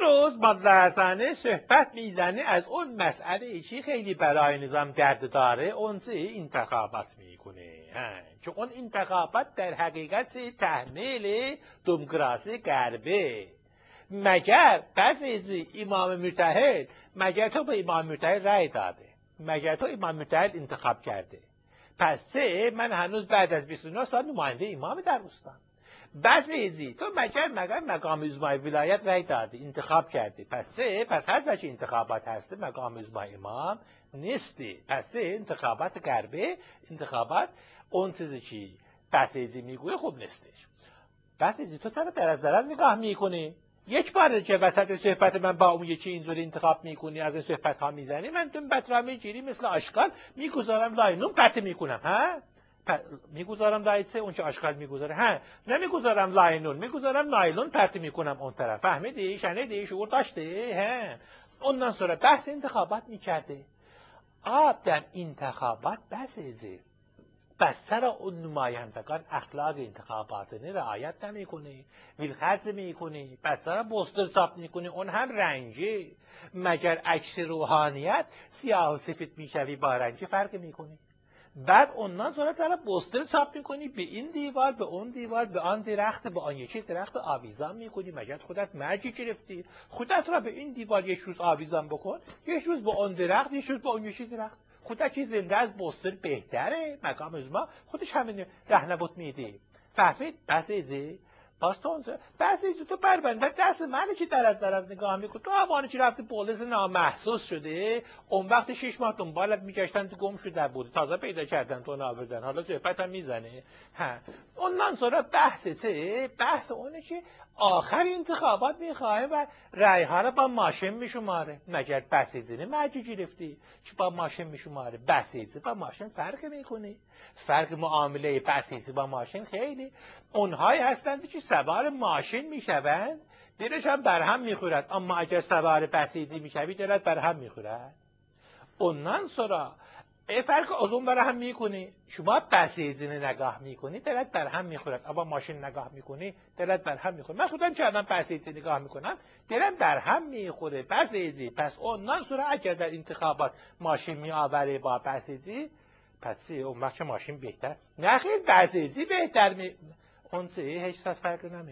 روز مدرسانه صحبت میزنه از اون مسئله چی خیلی برای نظام درد داره، اون انتخابات میکنه. چون اون انتخابات در حقیقت تحمیل دموکراسی غربه. مگر بعضی امام متحد، مگر تو به امام متحد رأی داده؟ مگر تو امام متحد انتخاب کرده؟ پس من هنوز بعد از 29 سال نماینده امام در اوستان. بعضی تو مگر مقام اجماع ولایت رأی داده، انتخاب کرده. پس هر وقت انتخابات هسته مقام اجماع امام نیستی. پس انتخابات غربه، انتخابات اون چیزی که بعضی میگوی خوب نیستش. بعضی تو چرا دراز نگاه میکنی؟ یک بار که وسط صحبت من با اون یکی اینجوری انتخاب میکنی، از این صحبت ها میزنی، من تو بطرا میگیری مثل آشغال میگذارم لای نون پرت میکنم. میگذارم لای سه اون چه آشغال میگذاره. نمیگذارم لای نون، میگذارم نایلون پرت میکنم اون طرف. فهمیدی؟ شنیدی؟ شعور داشته؟ اونن سره بحث انتخابات میکرده. در انتخابات بحثی پس چرا اون نمایندگان اخلاق انتخاباتنی رعایت نمیکنی؟ ویلخرج میکنی؟ پس چرا بوستر چاپ میکنی؟ اون هم رنگی. مگر عکس روحانیت سیاه و سفید میشوی با رنگی فرق میکنی؟ بعد اونان چرا بوستر چاپ میکنی؟ به این دیوار، به اون دیوار، به آن درخت، به آن یکی درخت آویزان میکنی؟ مگر خودت مرجی گرفتی؟ خودت را به این دیوار یک روز آویزان بکن، یک روز به اون درخت، یک روز به اون یکی درخت. خودت چی زنده از بوستر بهتره؟ مقام از ما خودش همین رهنمود میده. فهمید؟ بعضی تو پرونده دست منه چی در از نگاه میکن. تو اوانی چی رفتی پلیس نامحسوس شده، اون وقت 6 ماه دنبالت میگشتن، تو گم شده بود، تازه پیدا کردن تو ناوردن، حالا صحبت هم میزنه. اونان سورا بحث اونه که آخر انتخابات میخواه و رای ها رو با ماشین میشماره. مگر بسیجی مرجی گرفتی چی با ماشین میشماره؟ بسیجی با ماشین فرق میکنه. فرق معامله بسیجی با ماشین خیلی. اونهایی هستند که سوار ماشین میشوند دلش هم برهم میخورد، اما اگر سوار بسیجی میشوی دلت برهم میخورد. اونان سرا فرق از اون برهم میکنی. شما بسیجی نگاه میکنی دلت برهم میخورد، اما ماشین نگاه میکنی دلت برهم میخورد. من خودم که الان بسیجی نگاه میکنم دلم برهم میخوره. بسیجی پس اونان سرا اگر در انتخابات ماشین میآوره با بسیجی، پس اون وقت ماشین بهتر؟ نه خیلی بسیجی بهتر اون هیچ فرق نمیکنه.